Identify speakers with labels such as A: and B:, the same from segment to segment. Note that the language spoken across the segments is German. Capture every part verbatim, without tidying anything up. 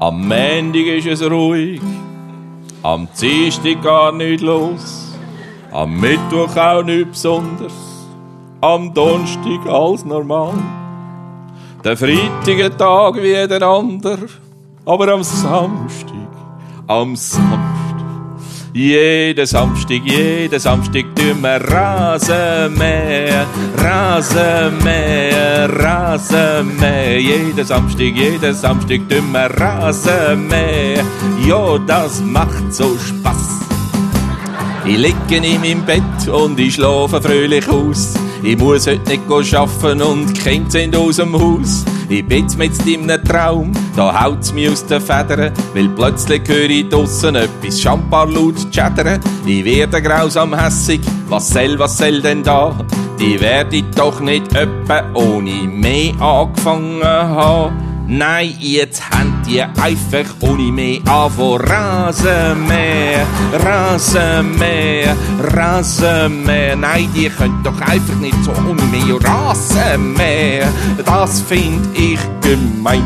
A: Am Montag ist es ruhig, am Dienstag gar nicht los, am Mittwoch auch nicht besonders, am Donnerstag alles normal. Der Freitag ein Tag wie jeder andere, aber am Samstag, am Samstag, jeden Samstag, jeden Samstag tun wir Rasenmäher, Rasenmäher, Rasenmäher. Jeden Samstag, jeden Samstag tun wir Rasenmäher. Ja, das macht so Spass. Ich liege in meinem Bett und ich schlafe fröhlich aus. Ich muss heute nicht arbeiten und die Kinder sind aus dem Haus. Ich bin mit in einem Traum, da haut's mich aus den Federn, weil plötzlich höre ich draussen etwas schambar laut chattern. Ich werde grausam hässig, was soll, was soll denn da? Die werde doch nicht öppe ohne mehr angefangen haben. Nein, jetzt habt ihr einfach ohne mehr anfangen. Rasenmäher, Rasenmäher, Rasenmäher. Nein, die könnt doch einfach nicht so ohne mehr Rasenmäher. Das find ich gemein.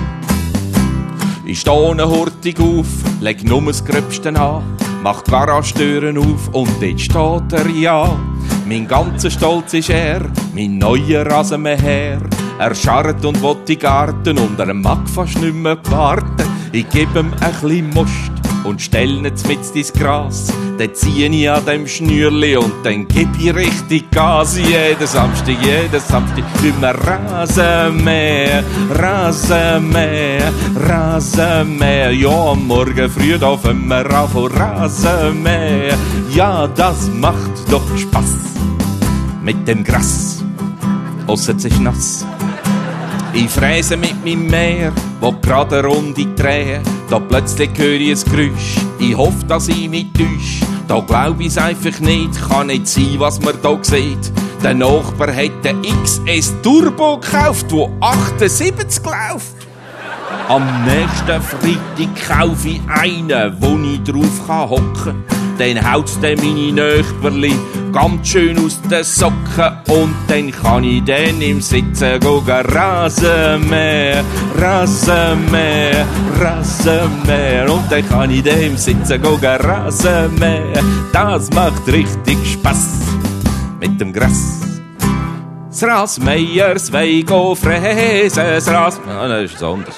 A: Ich stehe hurtig auf, leg nur das Gröbste an, mach die Garagentüren auf und dort steht er, ja. Mein ganzer Stolz ist er, mein neuer Rasenmäher. Er scharrt und will die Garten und er mag fast nicht mehr warten. Ich geb ihm ein bisschen Most und stell ihn mit ins Gras. Dann zieh ich an dem Schnürli und dann geb ich richtig Gas. Jeden Samstag, jeden Samstag tun wir Rasenmäher, Rasenmäher, Rasenmäher. Ja, am Morgen früh da fangen wir an von Rasenmäher. Ja, das macht doch Spass mit dem Gras. Ausser es ist nass. Ich fräse mit meinem Mäher, wo gerade eine Runde drehen. Da plötzlich höre ich ein Geräusch. Ich hoffe, dass ich mich täusche. Da glaub ich's einfach nicht. Kann nicht sein, was man da sieht. Der Nachbar hat den X S Turbo gekauft, wo achtundsiebzig läuft. Am nächsten Freitag kaufe ich einen, wo ich drauf hocken kann. Dann haut's dann meine Nachbarli ganz schön aus den Socken. Und dann kann ich dann im Sitzen gehen Rasenmäher, Rasenmäher, Rasenmäher. Und dann kann ich dann im Sitzen gehen Rasenmäher. Das macht richtig Spass mit dem Gras. Das Rasenmäher, das Weih fräsen, das Rasenmäher... Ah, das ist anders.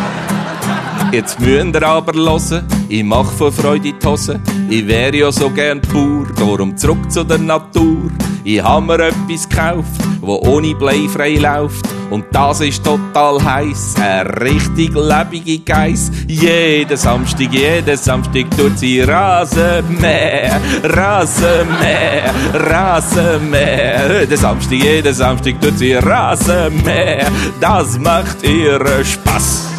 A: Jetzt müsst ihr aber hören, ich mach vor Freude in die Hose. Ich wär ja so gern Bauer, darum zurück zu der Natur. Ich hab mir etwas gekauft, wo ohne Blei frei läuft. Und das ist total heiß, ein richtig lebige Geiss. Jeden Samstag, jeden Samstag tut sie Rasenmäher, Rasenmäher, Rasenmäher. Jeden Samstag, jeden Samstag tut sie Rasenmäher. Das macht ihr Spass